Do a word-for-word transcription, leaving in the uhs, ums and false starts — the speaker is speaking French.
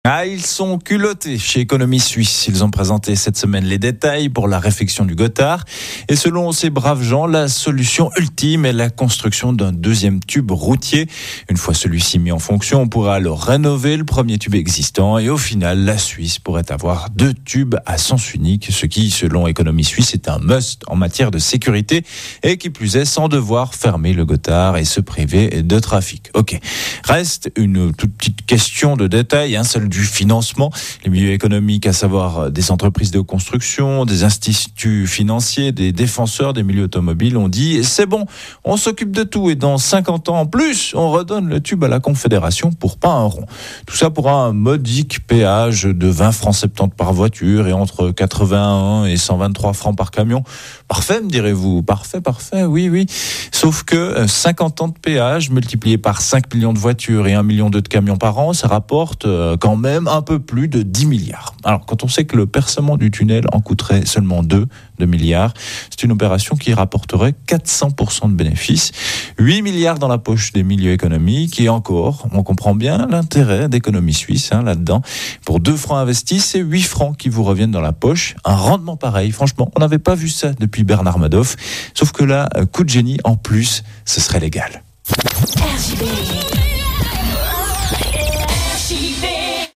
Ah, ils sont culottés chez Économie Suisse. Ils ont présenté cette semaine les détails pour la réfection du Gothard. Et selon ces braves gens, la solution ultime est la construction d'un deuxième tube routier. Une fois celui-ci mis en fonction, on pourra alors rénover le premier tube existant. Et au final, la Suisse pourrait avoir deux tubes à sens unique, ce qui, selon Économie Suisse, est un must en matière de sécurité. Et qui plus est, sans devoir fermer le Gothard et se priver de trafic. Ok. Reste une toute petite question de détail, hein, celle du financement. Les milieux économiques, à savoir des entreprises de construction, des instituts financiers, des défenseurs des milieux automobiles, ont dit c'est bon, on s'occupe de tout et dans cinquante ans en plus, on redonne le tube à la Confédération pour pas un rond. Tout ça pour un modique péage de vingt francs soixante-dix par voiture et entre quatre-vingt-un et cent vingt-trois francs par camion. Parfait, me direz-vous. Parfait, parfait, oui, oui. Sauf que cinquante ans de péage multiplié par cinq millions de voitures et un million de camions par an, ça rapporte quand même un peu plus de dix milliards. Alors, quand on sait que le percement du tunnel en coûterait seulement deux milliards, c'est une opération qui rapporterait quatre cents pour cent de bénéfices, huit milliards dans la poche des milieux économiques et encore, on comprend bien l'intérêt d'Économie Suisse hein, là-dedans. Pour deux francs investis, c'est huit francs qui vous reviennent dans la poche. Un rendement pareil, franchement, on n'avait pas vu ça depuis Bernard Madoff, sauf que là, coup de génie, en plus, ce serait légal. R J B